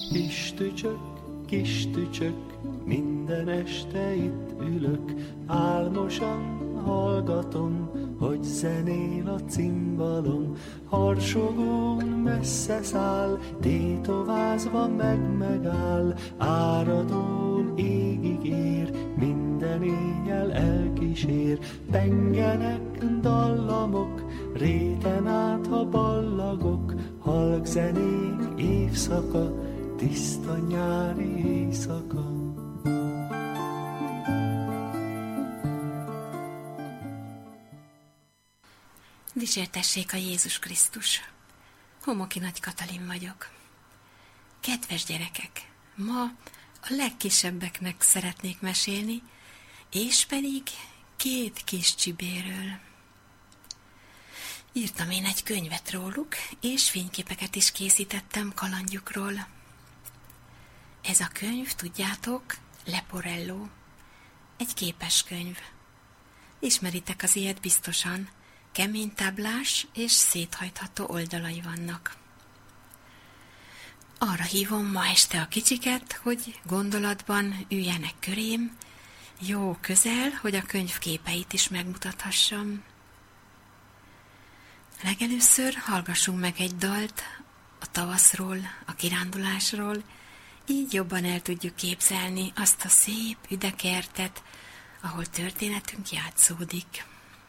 Kis tücsök, minden este itt ülök, álmosan hallgatom, hogy zenél a cimbalom, harsogón messze száll, tétovázva megáll, áradón égig ér, minden éjjel elkísér, pengenek dallamok, réten át a ballagok, halk zenék évszaka, tiszta nyári éjszaka. Dicsértessék a Jézus Krisztus! Homoki Nagy Katalin vagyok. Kedves gyerekek, ma a legkisebbeknek szeretnék mesélni, és pedig 2 kis csibéről. Írtam én egy könyvet róluk, és fényképeket is készítettem kalandjukról. Ez a könyv, tudjátok, Leporello, egy képeskönyv. Ismeritek az ilyet biztosan, kemény táblás és széthajtható oldalai vannak. Arra hívom ma este a kicsiket, hogy gondolatban üljenek körém, jó közel, hogy a könyv képeit is megmutathassam. Legelőször hallgassunk meg egy dalt a tavaszról, a kirándulásról, így jobban el tudjuk képzelni azt a szép üdekertet, ahol történetünk játszódik.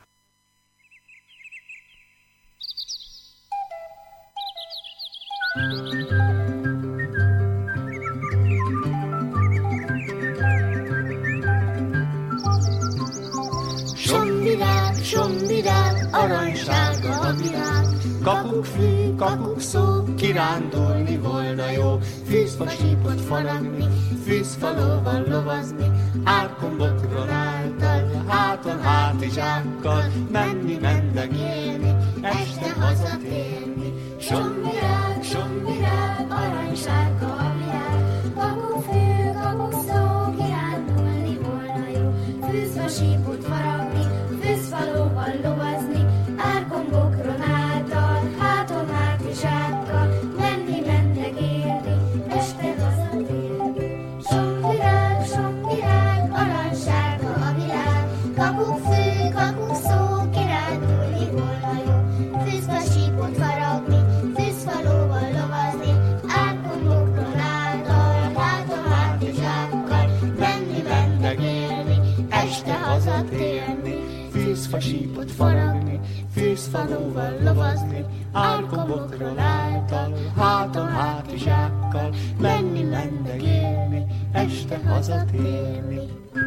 Somvirág, aranysárga a virág, kakukkfű, kakukszó, kirándulni volna jó, fűzfa sípot faragni, fűzfalóval lovazni, árkombokról által, háton hátizsákkal, menni, mendegélni, este hazatérni. Somvirág, aranysárga a virág, kakukkfű, kakukszó, kirándulni volna jó, fűzfa sípot faragni, fűzfalóval lovazni, árkombokron által, háton hátizsákkal, menni, mendegélni, este hazatérni. Somvirág, aranysárga a virág, kakukkfű, kakukszó, kirándulni volna jó, fűzfa sípot faragni, fűzfalóval lovazni, árkombokron által, háton hátizsákkal, menni, mendegélni, este hazatérni. Fűzfa sípot faragni, fűzfalóval lovazni, árkombokról által, háton hátizsákkal, menni, mendegélni, este hazatérni.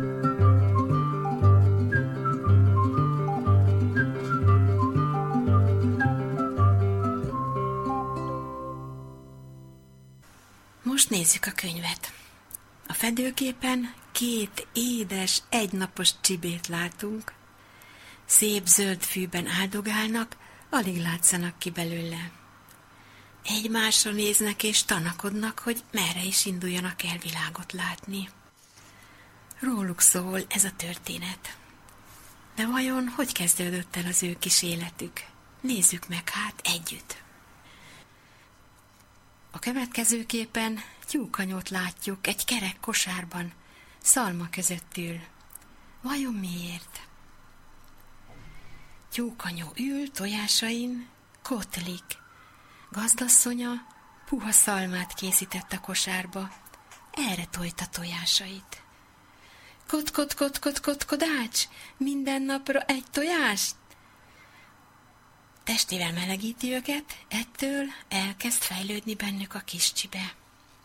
Most nézzük a könyvet. A fedőképen 2 édes, egynapos csibét látunk. Szép zöld fűben áldogálnak, alig látszanak ki belőle. Egymásra néznek és tanakodnak, hogy merre is induljanak el világot látni. Róluk szól ez a történet. De vajon hogy kezdődött el az ő kis életük? Nézzük meg hát együtt. A következő képen tyúkanyót látjuk egy kerek kosárban, szalma között ül. Vajon miért? Tyúkanyó ül tojásain, kotlik. Gazdasszonya puha szalmát készített a kosárba, erre tojta tojásait. Kodács, minden napra egy tojást? Testével melegíti őket, ettől elkezd fejlődni bennük a kis csibe.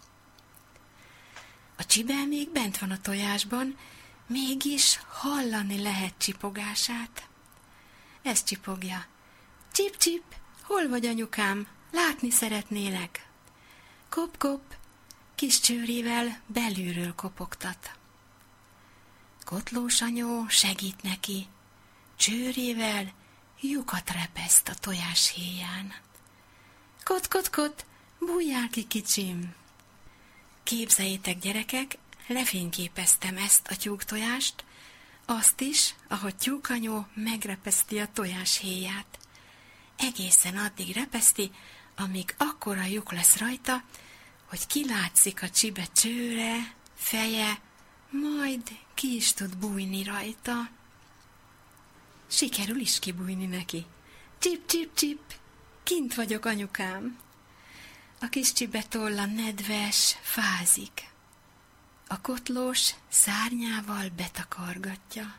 A csibe még bent van a tojásban, mégis hallani lehet csipogását. Ez csipogja. Csip, hol vagy, anyukám? Látni szeretnélek. Kop, kis csőrével belülről kopogtat. Kotlós anyó segít neki. Csőrével lyukat repeszt a tojás héján. Kot, bújjál ki, kicsim! Képzeljétek, gyerekek, lefényképeztem ezt a tyúktojást, azt is, ahogy tyúkanyó megrepeszti a tojás héját. Egészen addig repeszti, amíg akkora lyuk lesz rajta, hogy kilátszik a csibe csőre, feje, majd ki is tud bújni rajta. Sikerül is kibújni neki. Csip, csip, csip, kint vagyok, anyukám. A kis csibe tolla nedves, fázik. A kotlós szárnyával betakargatja.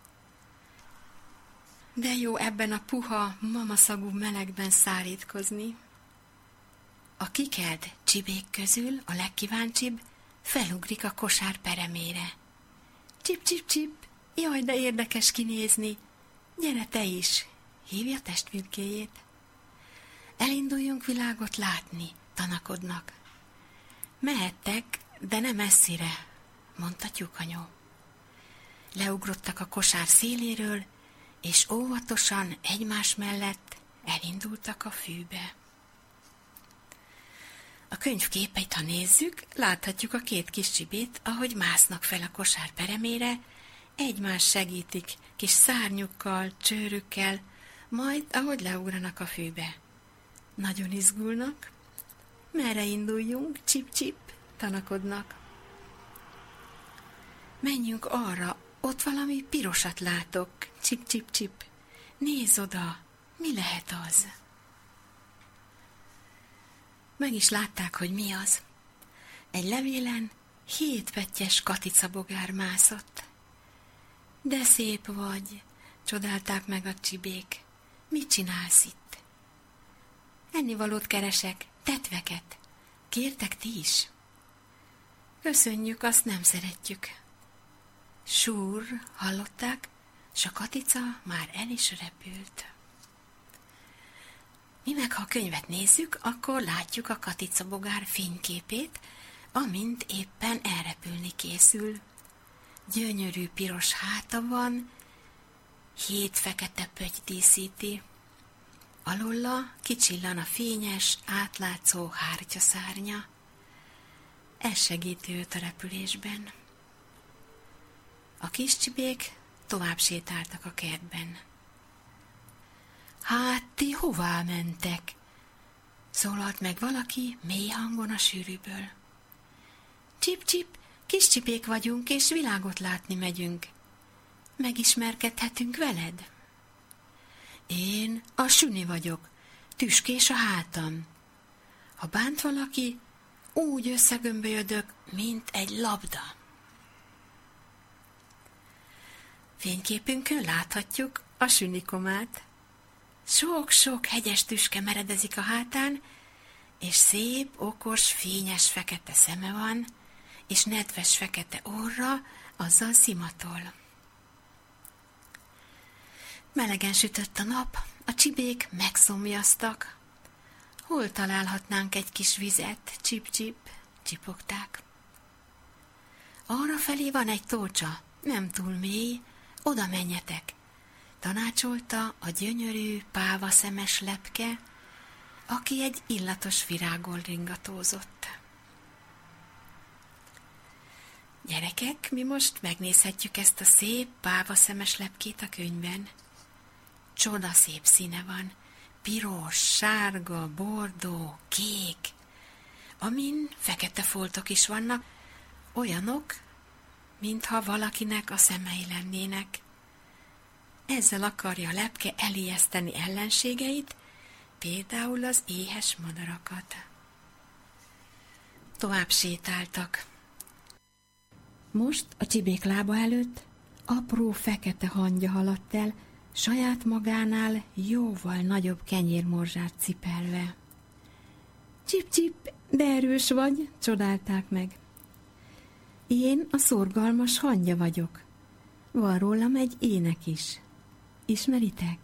De jó ebben a puha, mamaszagú melegben szárítkozni. A kikelt csibék közül a legkíváncsibb felugrik a kosár peremére. Csip, csip, csip, jaj, de érdekes kinézni. Gyere te is, hívja testvérkéjét. Elinduljunk világot látni, tanakodnak. Mehettek, de nem messzire, mondta tyúkanyó. Leugrottak a kosár széléről, és óvatosan egymás mellett elindultak a fűbe. A könyv képeit, ha nézzük, láthatjuk a két kis csibét, ahogy másznak fel a kosár peremére, egymást segítik kis szárnyukkal, csőrükkel, majd ahogy leugranak a fűbe. Nagyon izgulnak. Merre induljunk? Csip-csip, tanakodnak. Menjünk arra, ott valami pirosat látok. Csip-csip-csip. Nézz oda, mi lehet az? Meg is látták, hogy mi az. Egy levélen 7 pettyes katicabogár mászott. De szép vagy, csodálták meg a csibék. Mit csinálsz itt? Ennivalót keresek, tetveket. Kértek ti is? Köszönjük, azt nem szeretjük. Súr, hallották, s a katica már el is repült. Mi meg, ha a könyvet nézzük, akkor látjuk a katicabogár fényképét, amint éppen elrepülni készül. Gyönyörű piros háta van, 7 fekete pötty díszíti. Alolla kicsillan a fényes, átlátszó hártyaszárnya. Ez segíti őt a repülésben. A kis csibék tovább sétáltak a kertben. Hát, ti hová mentek? Szólalt meg valaki mély hangon a sűrűből. Csip-csip, kis csipék vagyunk, és világot látni megyünk. Megismerkedhetünk veled? Én a Süni vagyok, tüskés a hátam. Ha bánt valaki, úgy összegömbölyödök, mint egy labda. Fényképünkön láthatjuk a Sünikomát. Sok-sok hegyes tüske meredezik a hátán, és szép, okos, fényes fekete szeme van, és nedves fekete orra, azzal szimatol. Melegen sütött a nap, a csibék megszomjaztak. Hol találhatnánk egy kis vizet? Csip-csip, csipogták. Arrafelé van egy tócsa, nem túl mély, oda menjetek, tanácsolta a gyönyörű, pávaszemes lepke, aki egy illatos virágon ringatózott. Gyerekek, mi most megnézhetjük ezt a szép, pávaszemes lepkét a könyvben. Csoda szép színe van, piros, sárga, bordó, kék, amin fekete foltok is vannak, olyanok, mintha valakinek a szemei lennének. Ezzel akarja a lepke elijeszteni ellenségeit, például az éhes madarakat. Tovább sétáltak. Most a csibék lába előtt apró fekete hangya haladt el, saját magánál jóval nagyobb kenyérmorzsát cipelve. Csip-csip, de erős vagy, csodálták meg. Én a szorgalmas hangya vagyok. Van rólam egy ének is. Ismeritek?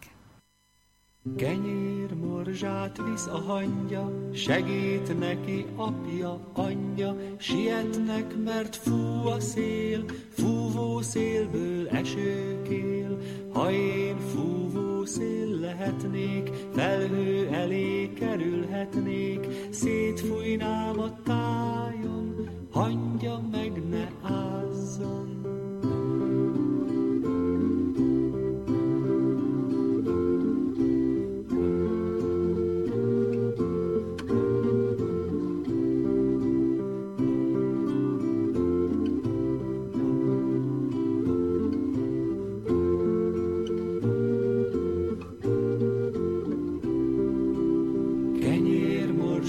Kenyérmorzsát visz a hangya, segít neki apja, anyja, sietnek, mert fú a szél, fúvó szélből esőkél. Ha én fúvó szél lehetnék, felhő elé kerülhetnék, szétfújnám a tájon, hangya meg ne ázzon.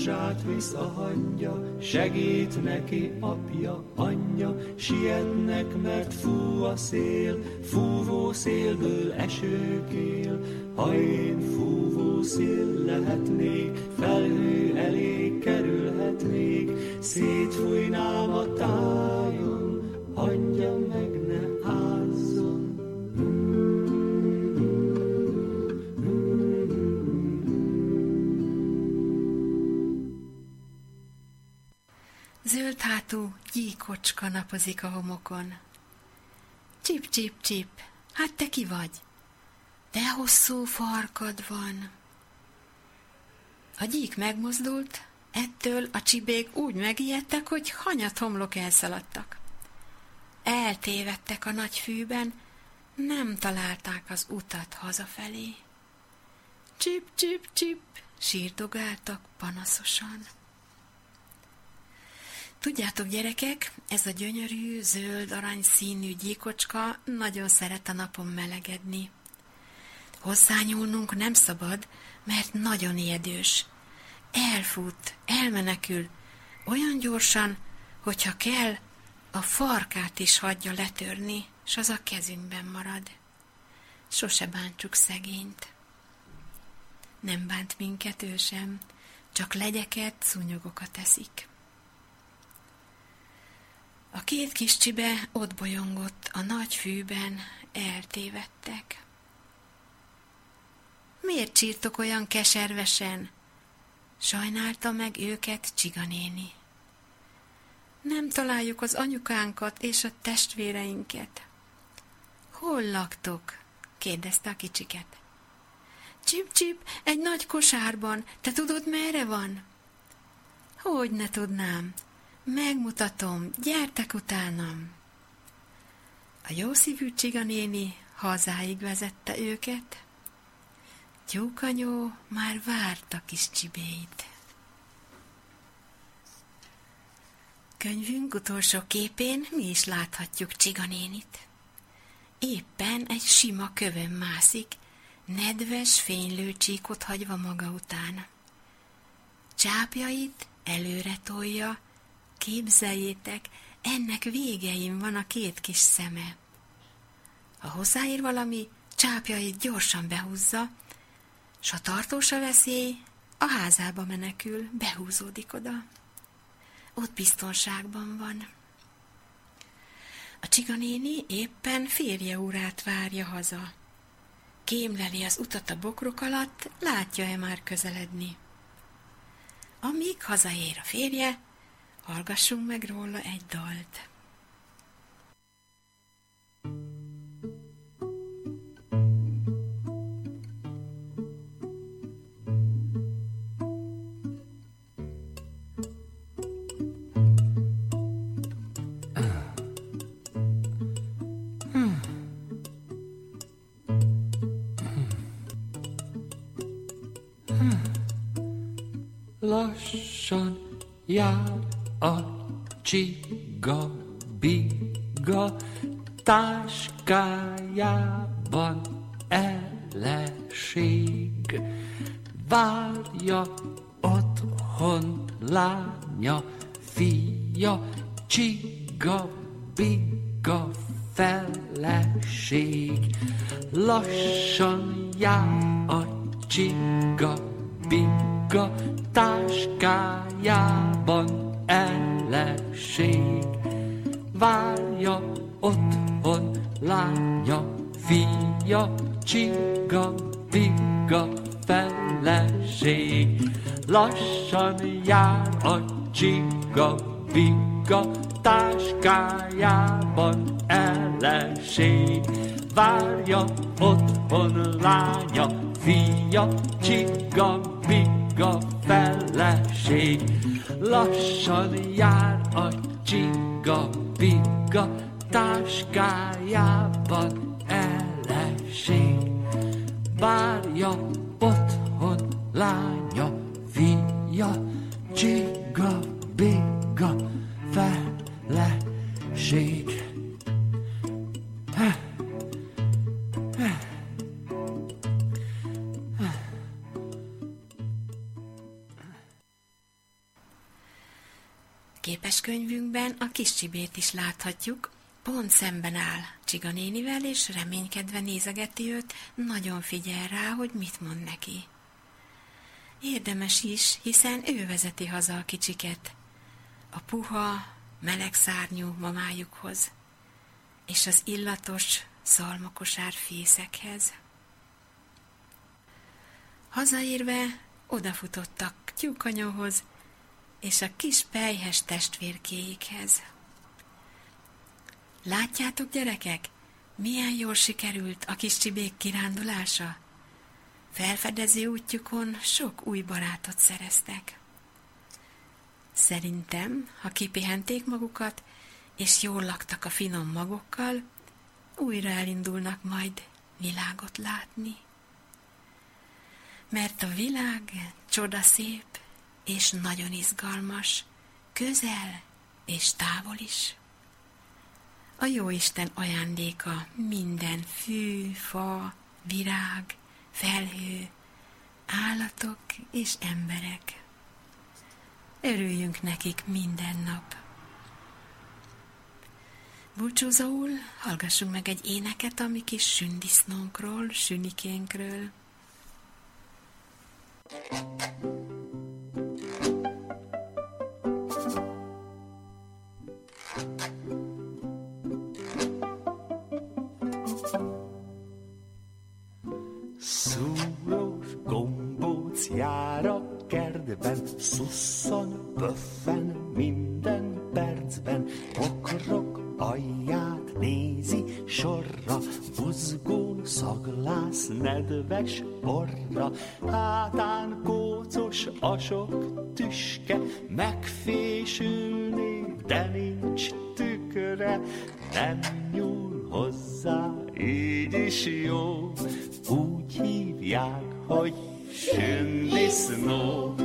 morzsát visz a hangya, segít neki apja, anyja, sietnek, mert fú a szél, fúvó szélből esőkél. Ha én fúvó szél lehetnék, felhő elé kerülhetnék, szétfújnám a tájon, hangya meg ne ázzon. Zöld hátú gyíkocska napozik a homokon. Csip, csip, csip, hát te ki vagy? De hosszú farkad van. A gyík megmozdult, ettől a csibék úgy megijedtek, hogy hanyat homlok elszaladtak. Eltévedtek a nagy fűben, nem találták az utat hazafelé. Csip, csip, csip, sírdogáltak panaszosan. Tudjátok, gyerekek, ez a gyönyörű, zöld, aranyszínű gyíkocska nagyon szeret a napon melegedni. Hozzányúlnunk nem szabad, mert nagyon ijedős. Elfut, elmenekül, olyan gyorsan, hogyha kell, a farkát is hagyja letörni, s az a kezünkben marad. Sose bántsuk szegényt. Nem bánt minket ő sem, csak legyeket, szúnyogokat eszik. A két kis csibe ott bolyongott a nagy fűben, eltévedtek. Miért csírtok olyan keservesen? Sajnálta meg őket Csiganéni. Nem találjuk az anyukánkat és a testvéreinket. Hol laktok? Kérdezte a kicsiket. Csip-csip, egy nagy kosárban. Te tudod, merre van? Hogy ne tudnám? Megmutatom, gyertek utánam. A jószívű Csiganéni hazáig vezette őket. Tyúkanyó már várta kis csibéit. Könyvünk utolsó képén mi is láthatjuk Csiganénit. Éppen egy sima kövön mászik, nedves, fénylő csíkot hagyva maga után. Csápjait előre tolja, képzeljétek, ennek végein van a két kis szeme. Ha hozzáér valami, csápjait gyorsan behúzza, s ha tartós a veszély, a házába menekül, behúzódik oda. Ott biztonságban van. A Csiganéni éppen férje urát várja haza. Kémleli az utat a bokrok alatt, látja-e már közeledni. Amíg hazaér a férje, hallgassunk meg róla egy dalt. Lassan jár a csiga-biga, táskájában eleség. Várja otthon lánya, fia, csiga-biga feleség. Lassan jár a csiga-biga, táskájában eleség. Várja otthon lánya, fia, csiga-biga feleség. Lassan jár a csiga-biga, táskájában eleség. Várja otthon lánya, fia, csiga-biga feleség. Lassan jár a csiga-biga, táskájában eleség. Várja otthon lánya, fia, csiga-biga feleség. Képeskönyvünkben a kis csibét is láthatjuk, pont szemben áll Csiga nénivel, és reménykedve nézegeti őt, nagyon figyel rá, hogy mit mond neki. Érdemes is, hiszen ő vezeti haza a kicsiket, a puha, meleg szárnyú mamájukhoz, és az illatos szalmakosár fészekhez. Hazaérve odafutottak tyúkanyóhoz, és a kis pelyhes testvérkéikhez. Látjátok, gyerekek, milyen jól sikerült a kis csibék kirándulása? Felfedező útjukon sok új barátot szereztek. Szerintem, ha kipihenték magukat, és jól laktak a finom magokkal, újra elindulnak majd világot látni. Mert a világ csodaszép és nagyon izgalmas, közel és távol is. A Jóisten ajándéka minden fű, fa, virág, felhő, állatok és emberek. Örüljünk nekik minden nap. Búcsúzóul hallgassunk meg egy éneket a mi kis sündisznónkról, sünikénkről. Szúrós gombóc jár a kertben, szusszan, pöffen minden percben, pokrok alját nézi sorra, buzgón szaglász nedves orra, hátán kócos a sok tüske, megfésülni, de nincs tükre, nem nyúl hozzá, így is jó, úgy hívják, hogy sündisznó.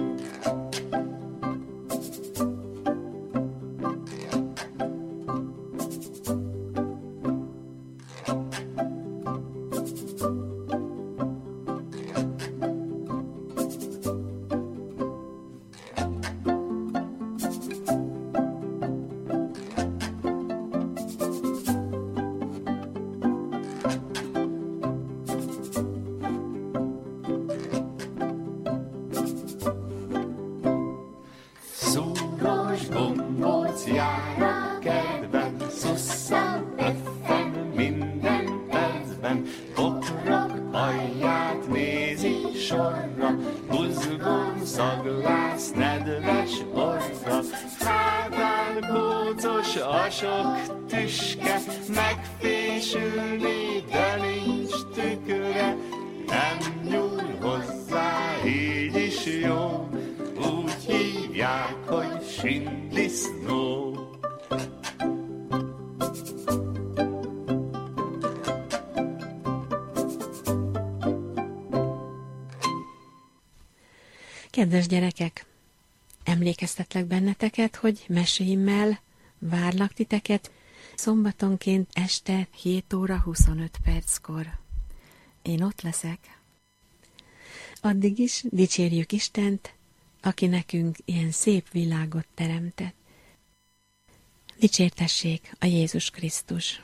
Kedves gyerekek, emlékeztetlek benneteket, hogy meséimmel várlak titeket szombatonként este 7 óra 25 perckor. Én ott leszek. Addig is dicsérjük Istent, aki nekünk ilyen szép világot teremtett. Dicsértessék a Jézus Krisztus!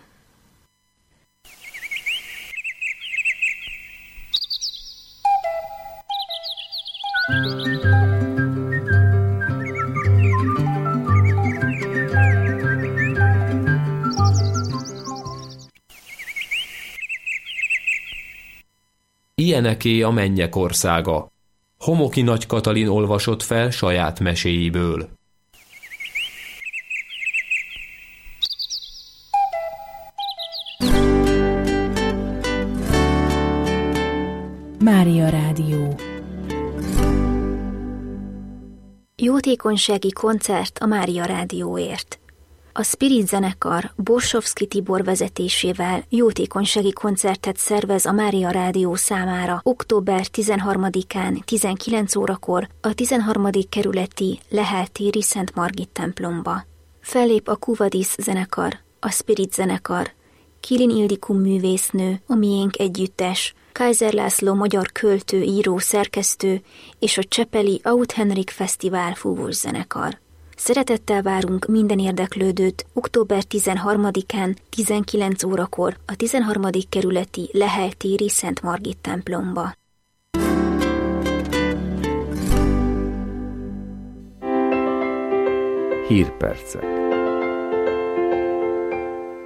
Ilyeneké a mennyek országa. Homoki Nagy Katalin olvasott fel saját meséiből. Mária Rádió. Jótékonysági koncert a Mária Rádióért. A Spirit zenekar Borsovszky Tibor vezetésével jótékonysági koncertet szervez a Mária Rádió számára október 13-án 19 órakor a 13. kerületi Lehel téri Szent Margit templomba. Fellép a Kuvadis zenekar, a Spirit zenekar, Kilin Ildikó művésznő, a Miénk együttes, Kaiser László magyar költő, író, szerkesztő és a Csepeli Aut Henrik Fesztivál fúvós zenekar. Szeretettel várunk minden érdeklődőt október 13-án 19 órakor a 13. kerületi Lehel téri Szent Margit templomba. Hírpercek.